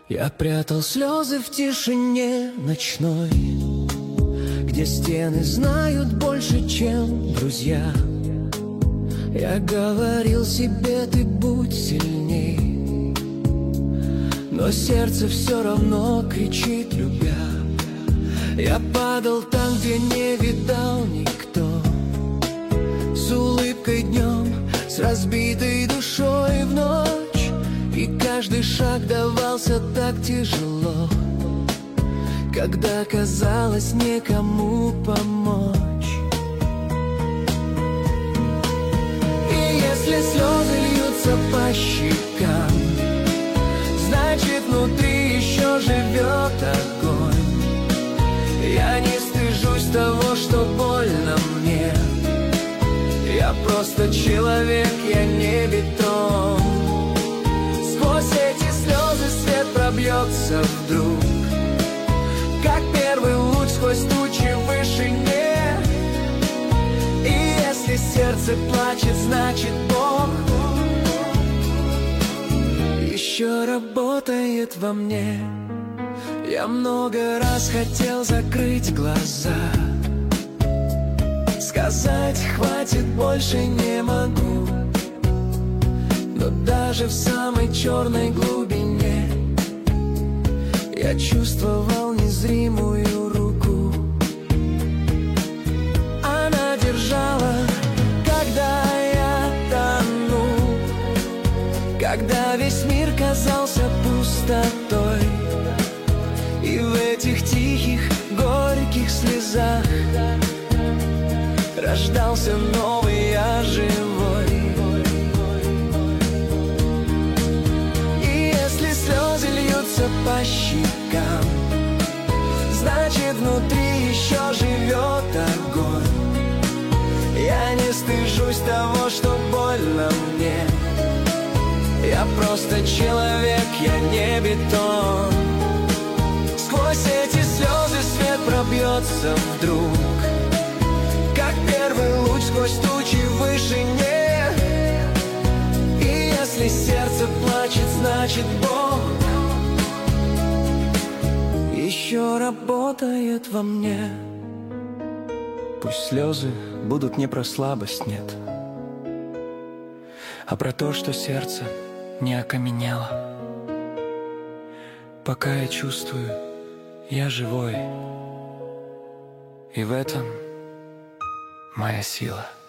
Я прятал слезы в тишине ночной, где стены знают больше, чем друзья. Я говорил себе, ты будь сильней, но сердце все равно кричит, любя. Я падал там, где не видал никто, с улыбкой днем, с разбитой душой в ночь. И каждый шаг давался так тяжело, когда казалось некому помочь. И если слезы льются по щекам, значит внутри еще живет огонь. Я не стыжусь того, что больно мне. Я просто человек, я не бетон. Сквозь эти слезы свет пробьется вдруг, как первый луч сквозь тучи в вышине. И если сердце плачет, значит Бог еще работает во мне. Я много раз хотел закрыть глаза, сказать хватит, больше не могу. Но даже в самой черной глубине я чувствовал незримую руку. Она держала, когда я тонул, когда весь мир казался пустотой. И в этих тихих, горьких слезах рождался новый я живой. И если слезы льются по щекам, значит внутри еще живет огонь. Я не стыжусь того, что больно мне. Я просто человек, я не бетон. Сквозь эти слезы свет пробьется вдруг, как первый луч сквозь тучи в вышине. И если сердце плачет, значит Бог еще работает во мне. Пусть слезы будут не про слабость, нет, а про то, что сердце не окаменело. Пока я чувствую, я живой, и в этом моя сила.